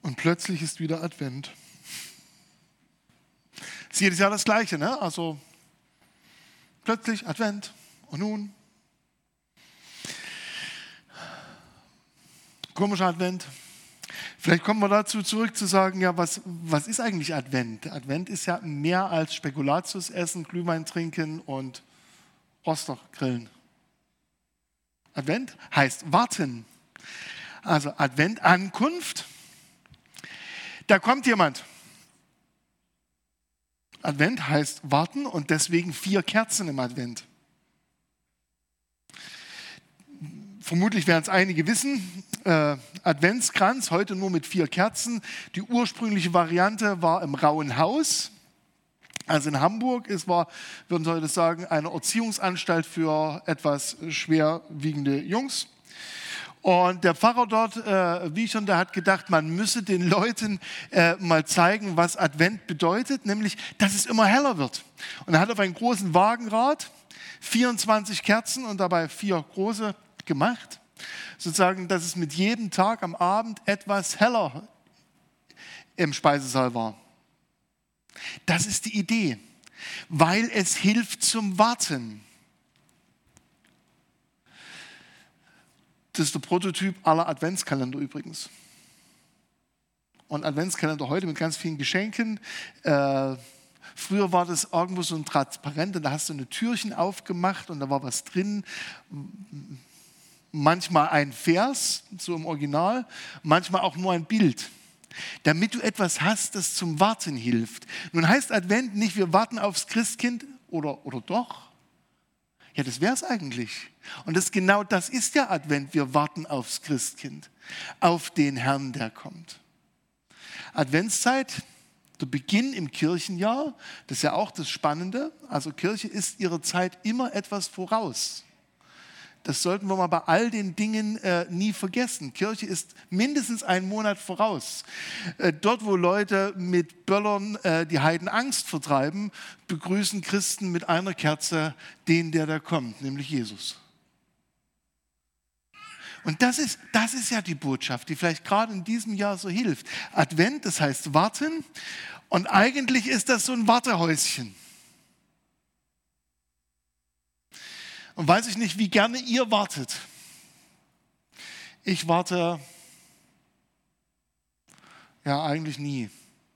Und plötzlich ist wieder Advent. Ist jedes Jahr das Gleiche, ne? Also plötzlich Advent und nun komischer Advent. Vielleicht kommen wir dazu zurück zu sagen, ja, was ist eigentlich Advent? Advent ist ja mehr als Spekulatius essen, Glühwein trinken und Rostock grillen. Advent heißt warten. Also Advent, Ankunft. Da kommt jemand. Advent heißt warten und deswegen 4 Kerzen im Advent. Vermutlich werden es einige wissen, Adventskranz, heute nur mit 4 Kerzen. Die ursprüngliche Variante war im Rauen Haus, also in Hamburg. Es war, würden Sie heute sagen, eine Erziehungsanstalt für etwas schwerwiegende Jungs. Und der Pfarrer dort, Wiechern, der hat gedacht, man müsse den Leuten mal zeigen, was Advent bedeutet, nämlich, dass es immer heller wird. Und er hat auf einen großen Wagenrad 24 Kerzen und dabei 4 große gemacht, sozusagen, dass es mit jedem Tag am Abend etwas heller im Speisesaal war. Das ist die Idee, weil es hilft zum Warten. Das ist der Prototyp aller Adventskalender übrigens. Und Adventskalender heute mit ganz vielen Geschenken. Früher war das irgendwo so ein Transparent und da hast du ein Türchen aufgemacht und da war was drin. Manchmal ein Vers, so im Original, manchmal auch nur ein Bild, damit du etwas hast, das zum Warten hilft. Nun heißt Advent nicht, wir warten aufs Christkind oder doch? Ja, das wäre es eigentlich. Und das ist ja Advent, wir warten aufs Christkind, auf den Herrn, der kommt. Adventszeit, der Beginn im Kirchenjahr, das ist ja auch das Spannende, also Kirche ist ihrer Zeit immer etwas voraus. Das sollten wir mal bei all den Dingen nie vergessen. Kirche ist mindestens einen Monat voraus. Dort, wo Leute mit Böllern die Heiden Angst vertreiben, begrüßen Christen mit einer Kerze den, der da kommt, nämlich Jesus. Und das ist ja die Botschaft, die vielleicht gerade in diesem Jahr so hilft. Advent, das heißt warten. Und eigentlich ist das so ein Wartehäuschen. Und weiß ich nicht, wie gerne ihr wartet. Ich warte ja eigentlich nie.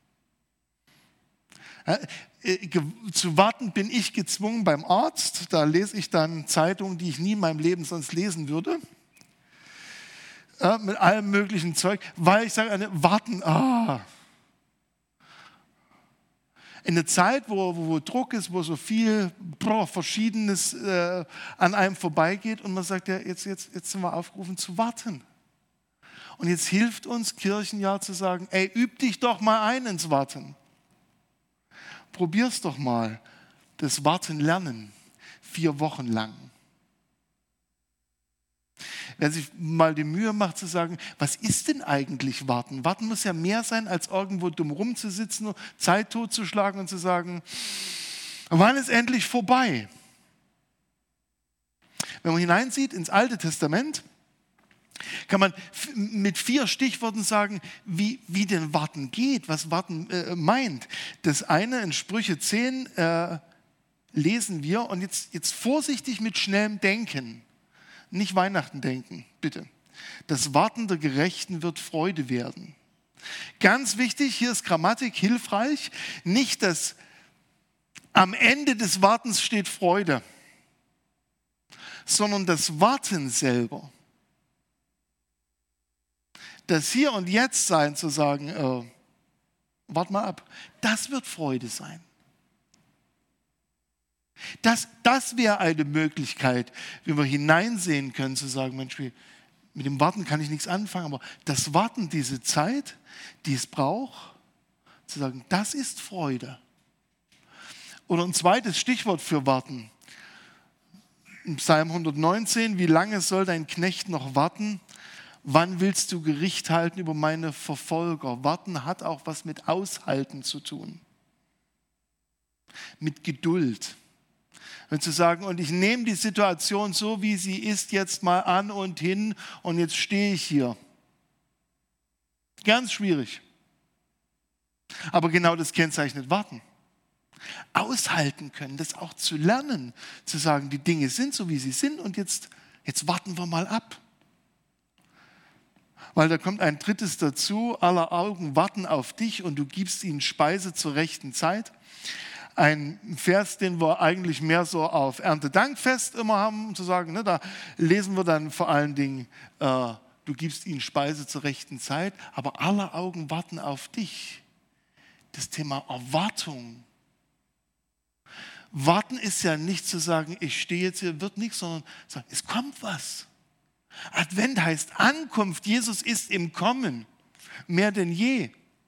Zu warten bin ich gezwungen beim Arzt. Da lese ich dann Zeitungen, die ich nie in meinem Leben sonst lesen würde. Mit allem möglichen Zeug, weil ich sage, warten, in einer Zeit, wo Druck ist, wo so viel Verschiedenes an einem vorbeigeht und man sagt, ja, jetzt sind wir aufgerufen zu warten. Und jetzt hilft uns Kirchenjahr zu sagen, ey, üb dich doch mal ein ins Warten. Probier's doch mal, das Warten lernen, 4 Wochen lang. Wer sich mal die Mühe macht zu sagen, was ist denn eigentlich Warten? Warten muss ja mehr sein, als irgendwo dumm rumzusitzen, nur Zeit totzuschlagen und zu sagen, wann ist endlich vorbei? Wenn man hineinsieht ins Alte Testament, kann man mit 4 Stichworten sagen, wie denn Warten geht, was Warten meint. Das eine in Sprüche 10 lesen wir und jetzt vorsichtig mit schnellem Denken. Nicht Weihnachten denken, bitte. Das Warten der Gerechten wird Freude werden. Ganz wichtig, hier ist Grammatik hilfreich. Nicht, dass am Ende des Wartens steht Freude, sondern das Warten selber. Das Hier und Jetzt sein, zu sagen, wart mal ab, das wird Freude sein. Das wäre eine Möglichkeit, wie wir hineinsehen können, zu sagen, Mensch, mit dem Warten kann ich nichts anfangen, aber das Warten, diese Zeit, die es braucht, zu sagen, das ist Freude. Oder ein zweites Stichwort für Warten. Im Psalm 119, wie lange soll dein Knecht noch warten? Wann willst du Gericht halten über meine Verfolger? Warten hat auch was mit Aushalten zu tun. Mit Geduld. Und zu sagen, und ich nehme die Situation so, wie sie ist, jetzt mal an und hin und jetzt stehe ich hier. Ganz schwierig. Aber genau das kennzeichnet Warten. Aushalten können, das auch zu lernen, zu sagen, die Dinge sind so, wie sie sind und jetzt warten wir mal ab. Weil da kommt ein drittes dazu, aller Augen warten auf dich und du gibst ihnen Speise zur rechten Zeit. Ein Vers, den wir eigentlich mehr so auf Erntedankfest immer haben, um zu sagen, ne, da lesen wir dann vor allen Dingen, du gibst ihnen Speise zur rechten Zeit, aber aller Augen warten auf dich. Das Thema Erwartung. Warten ist ja nicht zu sagen, ich stehe jetzt hier, wird nichts, sondern sagen, es kommt was. Advent heißt Ankunft, Jesus ist im Kommen, mehr denn je.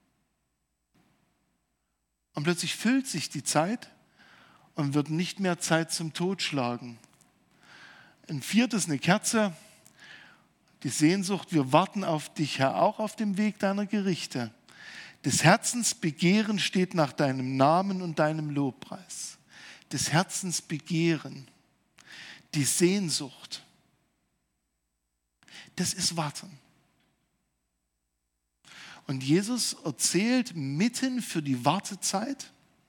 Und plötzlich füllt sich die Zeit und wird nicht mehr Zeit zum Totschlagen. Ein viertes, eine Kerze, die Sehnsucht, wir warten auf dich, Herr, auch auf dem Weg deiner Gerichte. Des Herzens Begehren steht nach deinem Namen und deinem Lobpreis. Des Herzens Begehren, die Sehnsucht, das ist Warten. Und Jesus erzählt mitten für die Wartezeit,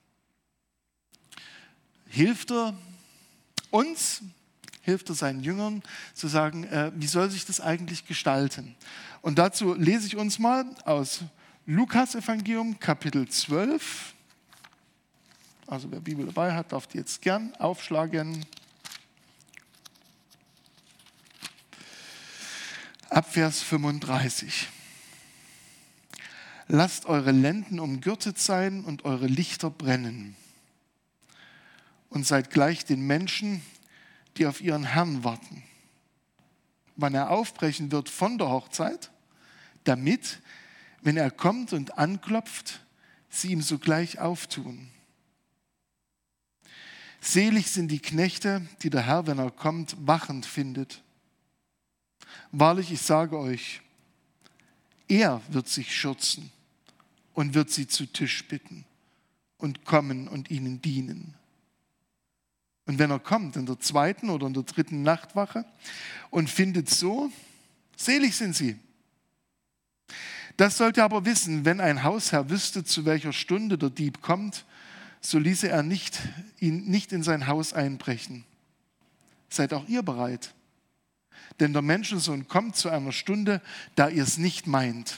hilft er uns, hilft er seinen Jüngern zu sagen, wie soll sich das eigentlich gestalten? Und dazu lese ich uns mal aus Lukas-Evangelium, Kapitel 12. Also wer Bibel dabei hat, darf die jetzt gern aufschlagen. Ab Vers 35. Lasst eure Lenden umgürtet sein und eure Lichter brennen. Und seid gleich den Menschen, die auf ihren Herrn warten, wann er aufbrechen wird von der Hochzeit, damit, wenn er kommt und anklopft, sie ihm sogleich auftun. Selig sind die Knechte, die der Herr, wenn er kommt, wachend findet. Wahrlich, ich sage euch, er wird sich schürzen und wird sie zu Tisch bitten und kommen und ihnen dienen. Und wenn er kommt in der 2. oder in der 3. Nachtwache und findet so, selig sind sie. Das sollt ihr aber wissen, wenn ein Hausherr wüsste, zu welcher Stunde der Dieb kommt, so ließe er ihn nicht in sein Haus einbrechen. Seid auch ihr bereit. Denn der Menschensohn kommt zu einer Stunde, da ihr es nicht meint.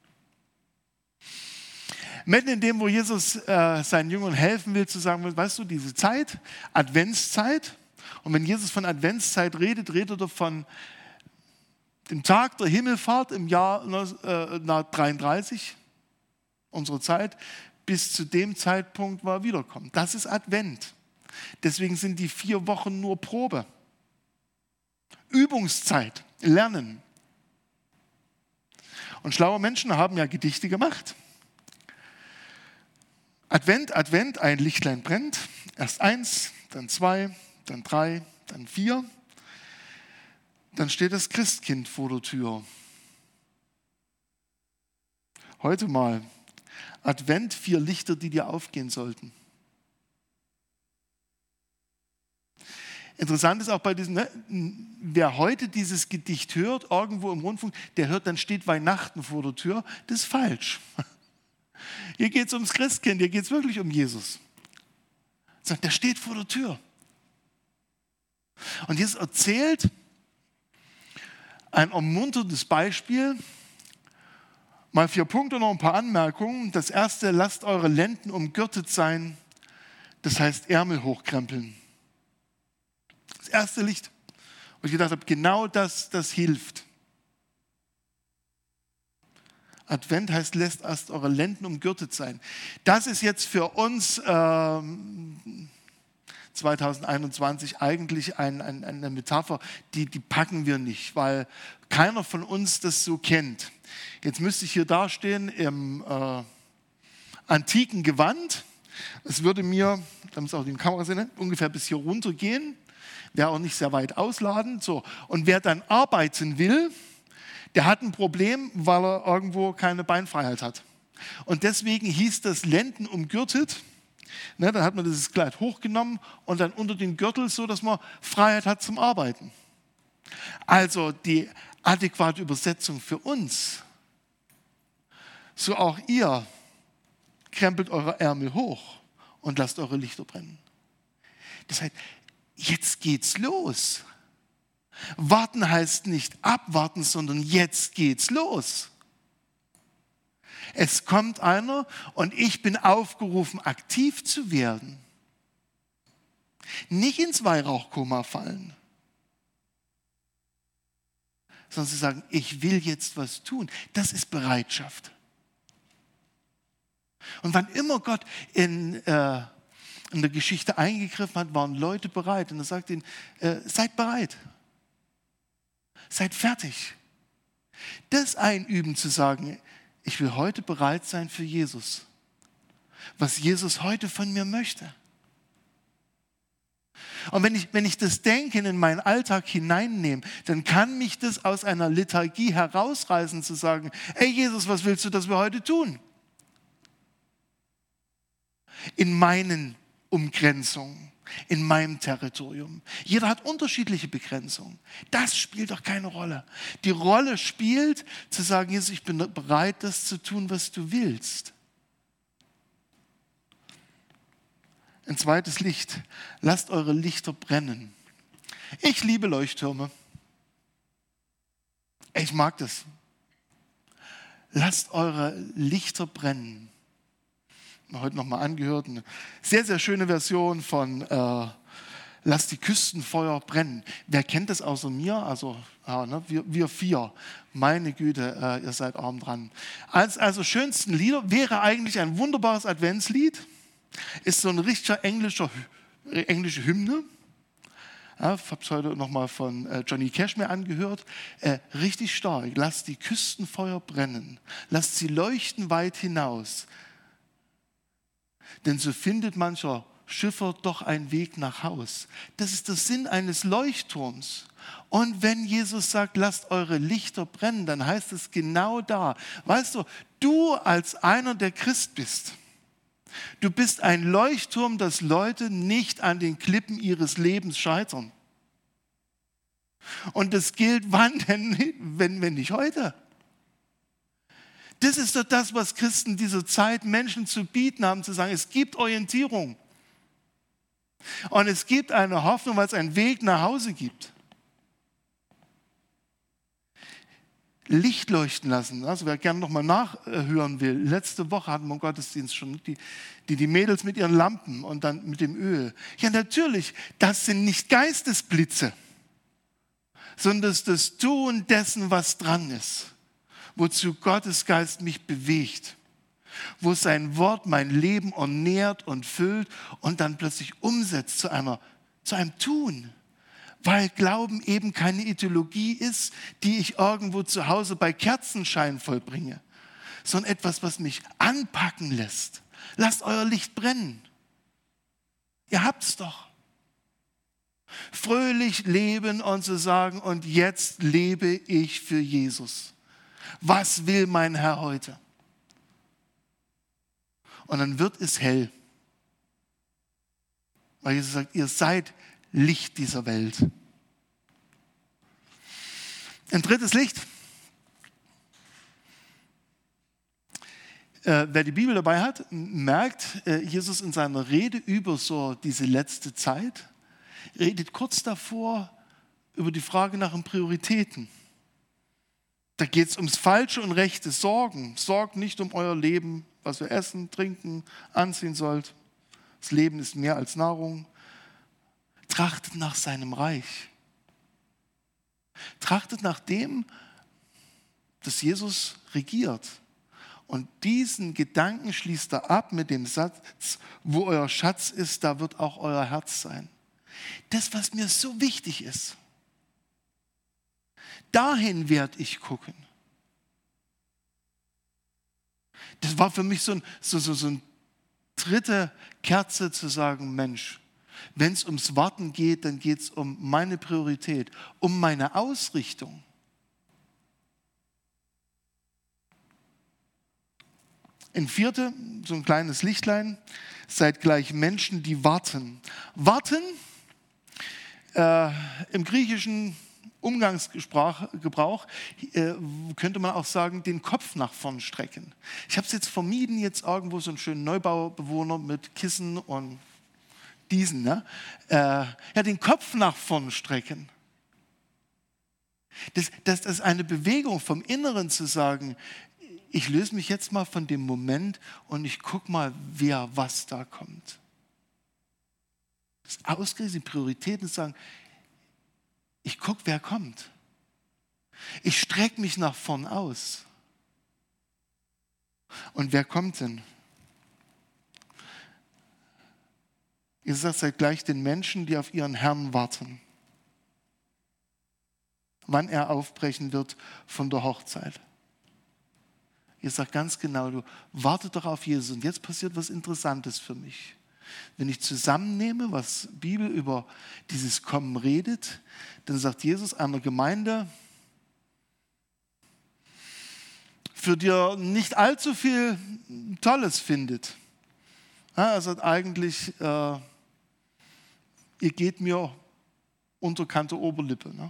Mitten in dem, wo Jesus seinen Jüngern helfen will, zu sagen, weißt du, diese Zeit, Adventszeit, und wenn Jesus von Adventszeit redet, redet er von dem Tag der Himmelfahrt im Jahr 33, unsere Zeit, bis zu dem Zeitpunkt, wo er wiederkommt. Das ist Advent. Deswegen sind die 4 Wochen nur Probe. Übungszeit, Lernen. Und schlaue Menschen haben ja Gedichte gemacht. Advent, Advent, ein Lichtlein brennt. Erst 1, dann 2, dann 3, dann 4. Dann steht das Christkind vor der Tür. Heute mal Advent, 4 Lichter, die dir aufgehen sollten. Interessant ist auch bei diesem, wer heute dieses Gedicht hört, irgendwo im Rundfunk, der hört, dann steht Weihnachten vor der Tür. Das ist falsch. Hier geht es ums Christkind, hier geht es wirklich um Jesus. Der steht vor der Tür. Und Jesus erzählt ein ermunterndes Beispiel. Mal 4 Punkte, noch ein paar Anmerkungen. Das erste, lasst eure Lenden umgürtet sein. Das heißt Ärmel hochkrempeln. Das erste Licht, wo ich gedacht habe, genau das hilft. Advent heißt, lasst erst eure Lenden umgürtet sein. Das ist jetzt für uns 2021 eigentlich eine Metapher, die packen wir nicht, weil keiner von uns das so kennt. Jetzt müsste ich hier dastehen im antiken Gewand. Es würde mir, damit es auch die Kamera sehen, ungefähr bis hier runter gehen. Wäre auch nicht sehr weit ausladend. So. Und wer dann arbeiten will, der hat ein Problem, weil er irgendwo keine Beinfreiheit hat. Und deswegen hieß das Lenden umgürtet. Ne, dann hat man dieses Kleid hochgenommen und dann unter den Gürtel, so dass man Freiheit hat zum Arbeiten. Also die adäquate Übersetzung für uns. so auch ihr krempelt eure Ärmel hoch und lasst eure Lichter brennen. Das heißt, jetzt geht's los. Warten heißt nicht abwarten, sondern jetzt geht's los. Es kommt einer und ich bin aufgerufen, aktiv zu werden. Nicht ins Weihrauchkoma fallen, sondern zu sagen, ich will jetzt was tun. Das ist Bereitschaft. Und wann immer Gott in der Geschichte eingegriffen hat, waren Leute bereit. Und er sagt ihnen, seid bereit. Seid fertig. Das einüben zu sagen, ich will heute bereit sein für Jesus. Was Jesus heute von mir möchte. Und wenn ich das Denken in meinen Alltag hineinnehme, dann kann mich das aus einer Lethargie herausreißen, zu sagen, ey Jesus, was willst du, dass wir heute tun? In meinen Umgrenzungen, in meinem Territorium. Jeder hat unterschiedliche Begrenzungen. Das spielt doch keine Rolle. Die Rolle spielt, zu sagen, Jesus, ich bin bereit, das zu tun, was du willst. Ein zweites Licht. Lasst eure Lichter brennen. Ich liebe Leuchttürme. Ich mag das. Lasst eure Lichter brennen. Heute nochmal angehört. Eine sehr, sehr schöne Version von Lasst die Küstenfeuer brennen. Wer kennt das außer mir? Also wir vier. Meine Güte, ihr seid arm dran. Also schönsten Lieder wäre eigentlich ein wunderbares Adventslied. Ist so ein richtiger englische Hymne. Ja, ich habe es heute nochmal von Johnny Cash mir angehört. Richtig stark. Lasst die Küstenfeuer brennen. Lasst sie leuchten weit hinaus. Denn so findet mancher Schiffer doch einen Weg nach Haus. Das ist der Sinn eines Leuchtturms. Und wenn Jesus sagt, lasst eure Lichter brennen, dann heißt es genau da. Weißt du, du als einer, der Christ bist, du bist ein Leuchtturm, dass Leute nicht an den Klippen ihres Lebens scheitern. Und das gilt wann denn, wenn nicht heute? Das ist doch das, was Christen dieser Zeit Menschen zu bieten haben, zu sagen, es gibt Orientierung. Und es gibt eine Hoffnung, weil es einen Weg nach Hause gibt. Licht leuchten lassen. Also wer gerne nochmal nachhören will, letzte Woche hatten wir im Gottesdienst schon die Mädels mit ihren Lampen und dann mit dem Öl. Ja natürlich, das sind nicht Geistesblitze, sondern das ist das Tun dessen, was dran ist. Wozu Gottes Geist mich bewegt. Wo sein Wort mein Leben ernährt und füllt und dann plötzlich umsetzt zu einem Tun. Weil Glauben eben keine Ideologie ist, die ich irgendwo zu Hause bei Kerzenschein vollbringe, sondern etwas, was mich anpacken lässt. Lasst euer Licht brennen. Ihr habt's doch. Fröhlich leben und zu sagen, und jetzt lebe ich für Jesus. Was will mein Herr heute? Und dann wird es hell. Weil Jesus sagt, ihr seid Licht dieser Welt. Ein drittes Licht. Wer die Bibel dabei hat, merkt, Jesus in seiner Rede über so diese letzte Zeit, redet kurz davor über die Frage nach den Prioritäten. Da geht es ums falsche und rechte Sorgen. Sorgt nicht um euer Leben, was ihr essen, trinken, anziehen sollt. Das Leben ist mehr als Nahrung. Trachtet nach seinem Reich. Trachtet nach dem, dass Jesus regiert. Und diesen Gedanken schließt er ab mit dem Satz, wo euer Schatz ist, da wird auch euer Herz sein. Das, was mir so wichtig ist, dahin werde ich gucken. Das war für mich so ein dritte Kerze zu sagen, Mensch, wenn es ums Warten geht, dann geht es um meine Priorität, um meine Ausrichtung. Ein vierte, so ein kleines Lichtlein, seid gleich Menschen, die warten. Warten im Griechischen Umgangsgebrauch könnte man auch sagen, den Kopf nach vorn strecken. Ich habe es jetzt vermieden, jetzt irgendwo so einen schönen Neubaubewohner mit Kissen und diesen, ne? Den Kopf nach vorn strecken. Das ist eine Bewegung vom Inneren zu sagen, ich löse mich jetzt mal von dem Moment und ich gucke mal, wer was da kommt. Das ausgerichtet, die Prioritäten sagen, ich gucke, wer kommt. Ich strecke mich nach vorn aus. Und wer kommt denn? Ihr sagt, seid gleich den Menschen, die auf ihren Herrn warten, wann er aufbrechen wird von der Hochzeit. Ihr sagt ganz genau, du wartet doch auf Jesus. Und jetzt passiert was Interessantes für mich. Wenn ich zusammennehme, was Bibel über dieses Kommen redet, dann sagt Jesus einer Gemeinde, für die er nicht allzu viel Tolles findet. Ja, er sagt eigentlich, ihr geht mir unterkante Oberlippe. Ne?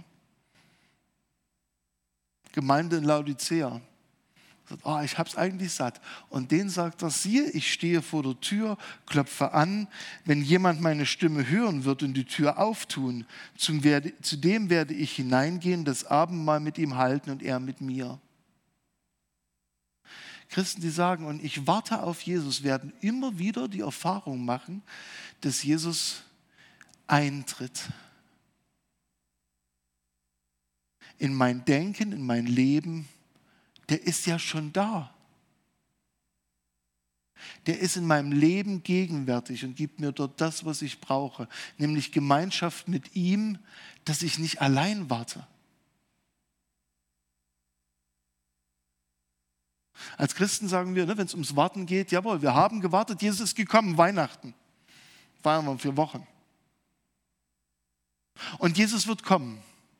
Gemeinde in Laodicea. Sagt, ich habe es eigentlich satt. Und denen sagt er, siehe, ich stehe vor der Tür, klopfe an. Wenn jemand meine Stimme hören wird und die Tür auftun, zu dem werde ich hineingehen, das Abendmahl mit ihm halten und er mit mir. Christen, die sagen, und ich warte auf Jesus, werden immer wieder die Erfahrung machen, dass Jesus eintritt. In mein Denken, in mein Leben, der ist ja schon da. Der ist in meinem Leben gegenwärtig und gibt mir dort das, was ich brauche, nämlich Gemeinschaft mit ihm, dass ich nicht allein warte. Als Christen sagen wir, wenn es ums Warten geht, jawohl, wir haben gewartet, Jesus ist gekommen, Weihnachten. Feiern wir 4 Wochen. Und Jesus wird kommen.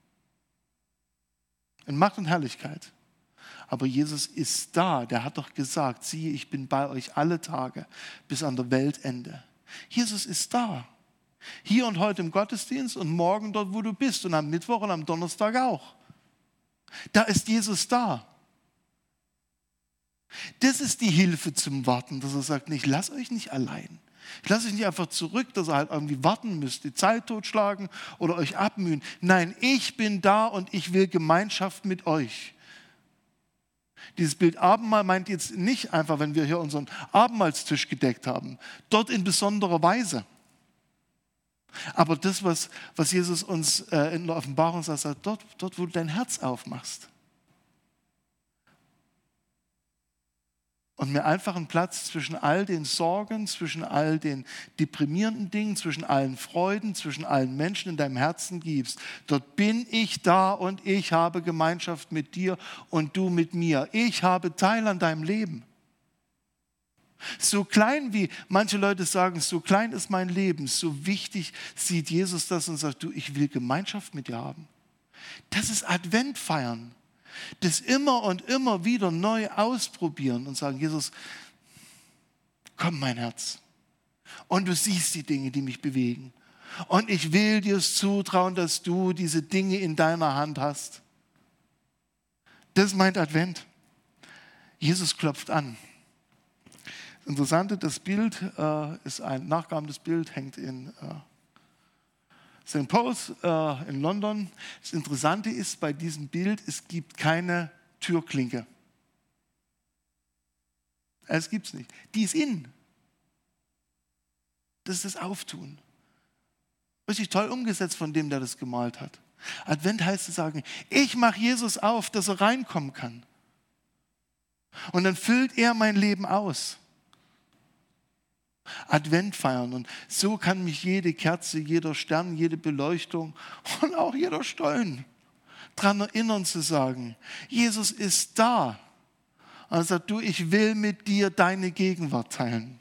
In Macht und Herrlichkeit. Aber Jesus ist da, der hat doch gesagt, siehe, ich bin bei euch alle Tage bis an der Weltende. Jesus ist da. Hier und heute im Gottesdienst und morgen dort, wo du bist und am Mittwoch und am Donnerstag auch. Da ist Jesus da. Das ist die Hilfe zum Warten, dass er sagt, ich lasse euch nicht allein. Ich lasse euch nicht einfach zurück, dass ihr halt irgendwie warten müsst, die Zeit totschlagen oder euch abmühen. Nein, ich bin da und ich will Gemeinschaft mit euch. Dieses Bild Abendmahl meint jetzt nicht einfach, wenn wir hier unseren Abendmahlstisch gedeckt haben. Dort in besonderer Weise. Aber das, was Jesus uns in der Offenbarung sagt, dort, wo du dein Herz aufmachst. Und mir einfach einen Platz zwischen all den Sorgen, zwischen all den deprimierenden Dingen, zwischen allen Freuden, zwischen allen Menschen in deinem Herzen gibst. Dort bin ich da und ich habe Gemeinschaft mit dir und du mit mir. Ich habe Teil an deinem Leben. So klein wie manche Leute sagen, so klein ist mein Leben, so wichtig sieht Jesus das und sagt, ich will Gemeinschaft mit dir haben. Das ist Advent feiern. Das immer und immer wieder neu ausprobieren und sagen, Jesus, komm mein Herz. Und du siehst die Dinge, die mich bewegen. Und ich will dir zutrauen, dass du diese Dinge in deiner Hand hast. Das meint Advent. Jesus klopft an. Das Interessante, das Bild ist ein nachgeahmtes Bild, hängt in St. Paul's in London. Das Interessante ist bei diesem Bild, es gibt keine Türklinke. Es gibt es nicht. Die ist innen. Das ist das Auftun. Richtig toll umgesetzt von dem, der das gemalt hat. Advent heißt zu sagen, ich mache Jesus auf, dass er reinkommen kann. Und dann füllt er mein Leben aus. Advent feiern. Und so kann mich jede Kerze, jeder Stern, jede Beleuchtung und auch jeder Stollen daran erinnern zu sagen, Jesus ist da. Und er sagt, ich will mit dir deine Gegenwart teilen.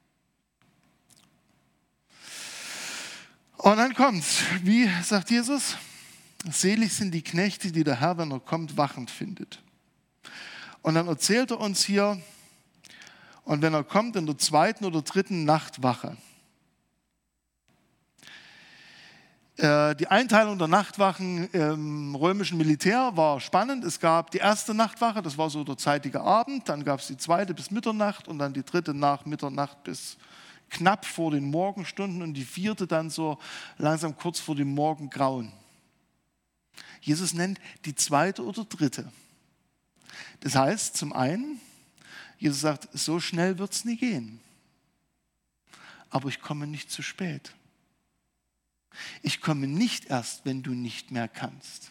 Und dann kommt's. Wie sagt Jesus? Selig sind die Knechte, die der Herr, wenn er kommt, wachend findet. Und dann erzählt er uns hier, und wenn er kommt in der 2. oder 3. Nachtwache. Die Einteilung der Nachtwachen im römischen Militär war spannend. Es gab die erste Nachtwache, das war so der zeitige Abend, dann gab es die zweite bis Mitternacht und dann die dritte nach Mitternacht bis knapp vor den Morgenstunden und die vierte dann so langsam kurz vor dem Morgengrauen. Jesus nennt die zweite oder dritte. Das heißt, zum einen, Jesus sagt, so schnell wird es nie gehen, aber ich komme nicht zu spät. Ich komme nicht erst, wenn du nicht mehr kannst.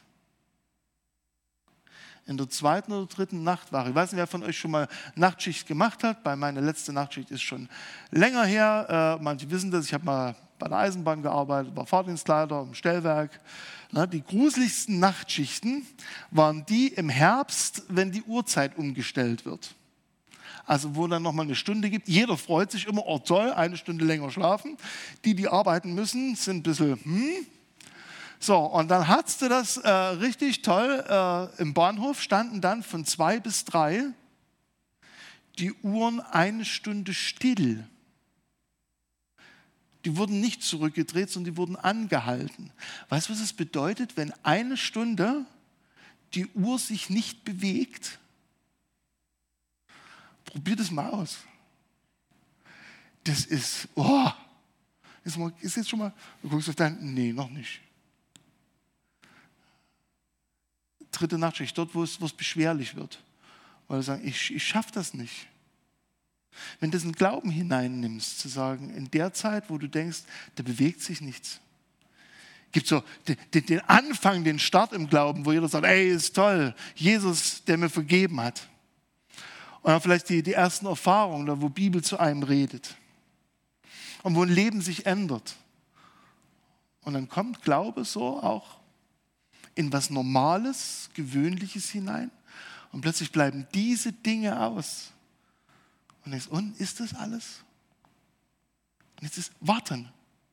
In der zweiten oder dritten Nachtwache, ich weiß nicht, wer von euch schon mal Nachtschicht gemacht hat, bei meiner letzten Nachtschicht ist schon länger her, manche wissen das, ich habe mal bei der Eisenbahn gearbeitet, war Fahrdienstleiter im Stellwerk. Die gruseligsten Nachtschichten waren die im Herbst, wenn die Uhrzeit umgestellt wird. Also wo dann nochmal eine Stunde gibt. Jeder freut sich immer, oh toll, eine Stunde länger schlafen. Die arbeiten müssen, sind ein bisschen, So, und dann hattest du das richtig toll. Im Bahnhof standen dann von 2 bis 3 die Uhren 1 Stunde still. Die wurden nicht zurückgedreht, sondern die wurden angehalten. Weißt du, was es bedeutet, wenn 1 Stunde die Uhr sich nicht bewegt? Probier das mal aus. Das ist, ist jetzt schon mal, du guckst auf deinen, nee, noch nicht. Dritte Nachtschicht, dort, wo es beschwerlich wird. Weil du sagst, ich schaffe das nicht. Wenn du das in Glauben hineinnimmst, zu sagen, in der Zeit, wo du denkst, da bewegt sich nichts. Gibt so den Anfang, den Start im Glauben, wo jeder sagt, ey, ist toll, Jesus, der mir vergeben hat. Und dann vielleicht die ersten Erfahrungen, wo Bibel zu einem redet. Und wo ein Leben sich ändert. Und dann kommt Glaube so auch in was Normales, Gewöhnliches hinein. Und plötzlich bleiben diese Dinge aus. Und denkst, und ist das alles? Und jetzt ist Warten.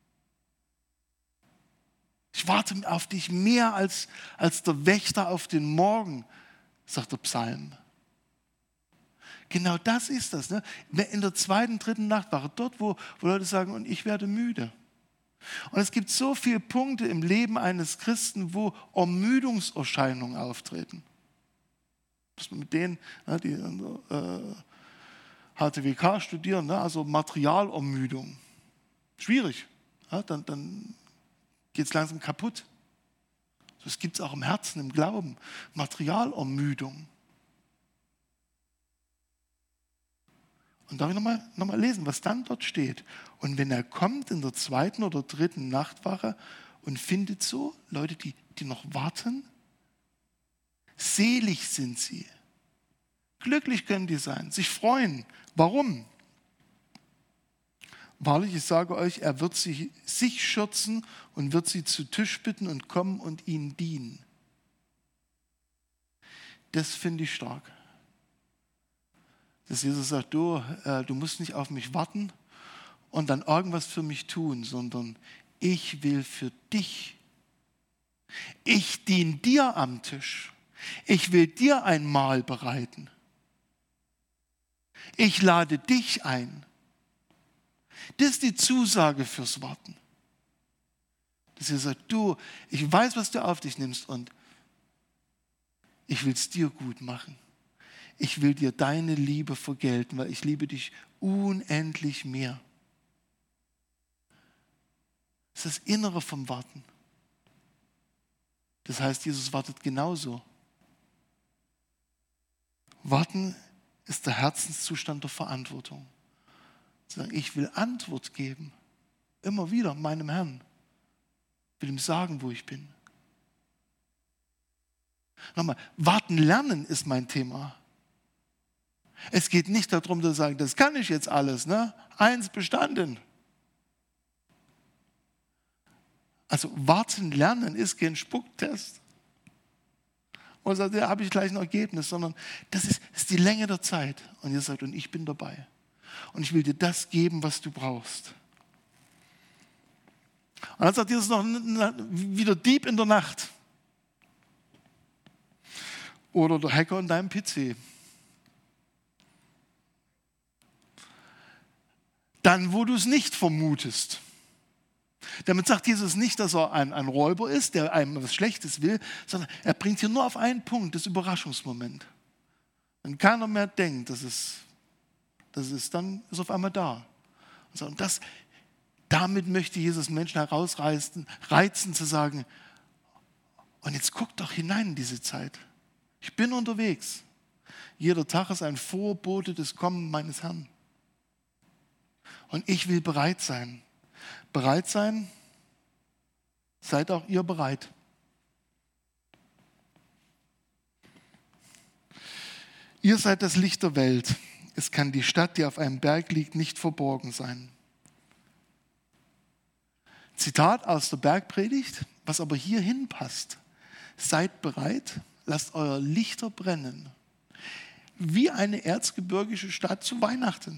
Ich warte auf dich mehr als der Wächter auf den Morgen, sagt der Psalm. Genau das ist das. Ne? In der zweiten, dritten Nachtwache, dort, wo Leute sagen, und ich werde müde. Und es gibt so viele Punkte im Leben eines Christen, wo Ermüdungserscheinungen auftreten. Muss man mit denen, die HTWK studieren, also Materialermüdung. Schwierig. Dann geht es langsam kaputt. Das gibt es auch im Herzen, im Glauben. Materialermüdung. Und darf ich nochmal lesen, was dann dort steht. Und wenn er kommt in der zweiten oder dritten Nachtwache und findet so Leute, die noch warten, selig sind sie. Glücklich können die sein, sich freuen. Warum? Wahrlich, ich sage euch, er wird sich schürzen und wird sie zu Tisch bitten und kommen und ihnen dienen. Das finde ich stark. Dass Jesus sagt, du musst nicht auf mich warten und dann irgendwas für mich tun, sondern ich will für dich. Ich diene dir am Tisch. Ich will dir ein Mahl bereiten. Ich lade dich ein. Das ist die Zusage fürs Warten. Dass er sagt, du, ich weiß, was du auf dich nimmst und ich will es dir gut machen. Ich will dir deine Liebe vergelten, weil ich liebe dich unendlich mehr. Das ist das Innere vom Warten. Das heißt, Jesus wartet genauso. Warten ist der Herzenszustand der Verantwortung. Zu sagen, ich will Antwort geben, immer wieder meinem Herrn. Ich will ihm sagen, wo ich bin. Nochmal, warten lernen ist mein Thema. Es geht nicht darum zu sagen, das kann ich jetzt alles, ne? 1 bestanden. Also warten lernen ist kein Spucktest. Und sagt, da habe ich gleich ein Ergebnis, sondern das ist die Länge der Zeit. Und ihr sagt, und ich bin dabei. Und ich will dir das geben, was du brauchst. Und dann sagt Jesus noch wieder Dieb in der Nacht. Oder der Hacker in deinem PC. Dann, wo du es nicht vermutest. Damit sagt Jesus nicht, dass er ein Räuber ist, der einem was Schlechtes will, sondern er bringt hier nur auf einen Punkt, das Überraschungsmoment. Wenn keiner mehr denkt, das ist, dann ist auf einmal da. Und damit möchte Jesus Menschen herausreizen, zu sagen, und jetzt guck doch hinein in diese Zeit. Ich bin unterwegs. Jeder Tag ist ein Vorbote des Kommens meines Herrn. Und ich will bereit sein. Bereit sein, seid auch ihr bereit. Ihr seid das Licht der Welt. Es kann die Stadt, die auf einem Berg liegt, nicht verborgen sein. Zitat aus der Bergpredigt, was aber hierhin passt. Seid bereit, lasst euer Lichter brennen. Wie eine erzgebirgische Stadt zu Weihnachten.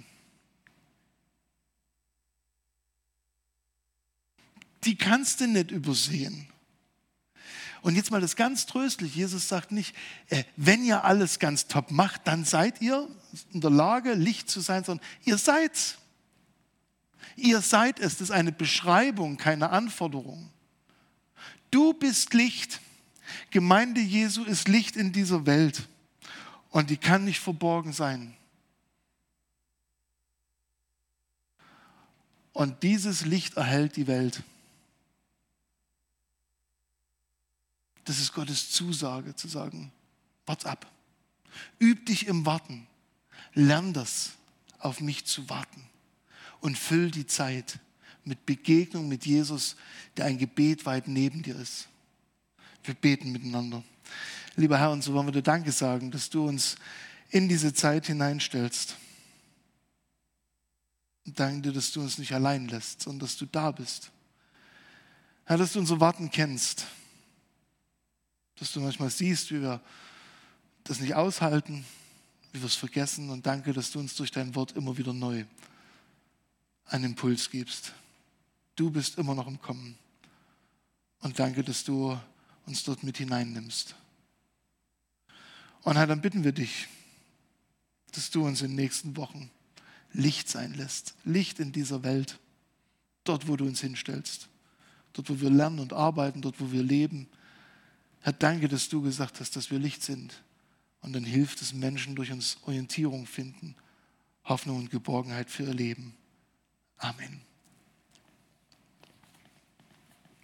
Die kannst du nicht übersehen. Und jetzt mal das ganz tröstlich. Jesus sagt nicht, wenn ihr alles ganz top macht, dann seid ihr in der Lage, Licht zu sein, sondern ihr seid's. Ihr seid es. Das ist eine Beschreibung, keine Anforderung. Du bist Licht. Gemeinde Jesu ist Licht in dieser Welt. Und die kann nicht verborgen sein. Und dieses Licht erhellt die Welt. Das ist Gottes Zusage, zu sagen, wart ab. Üb dich im Warten. Lern das, auf mich zu warten. Und füll die Zeit mit Begegnung mit Jesus, der ein Gebet weit neben dir ist. Wir beten miteinander. Lieber Herr, und so wollen wir dir Danke sagen, dass du uns in diese Zeit hineinstellst. Und danke dir, dass du uns nicht allein lässt, sondern dass du da bist. Herr, dass du unser Warten kennst. Dass du manchmal siehst, wie wir das nicht aushalten, wie wir es vergessen. Und danke, dass du uns durch dein Wort immer wieder neu einen Impuls gibst. Du bist immer noch im Kommen. Und danke, dass du uns dort mit hineinnimmst. Und Herr, dann bitten wir dich, dass du uns in den nächsten Wochen Licht sein lässt. Licht in dieser Welt. Dort, wo du uns hinstellst. Dort, wo wir lernen und arbeiten, dort, wo wir leben. Herr, danke, dass du gesagt hast, dass wir Licht sind. Und dann hilft es Menschen durch uns Orientierung finden, Hoffnung und Geborgenheit für ihr Leben. Amen.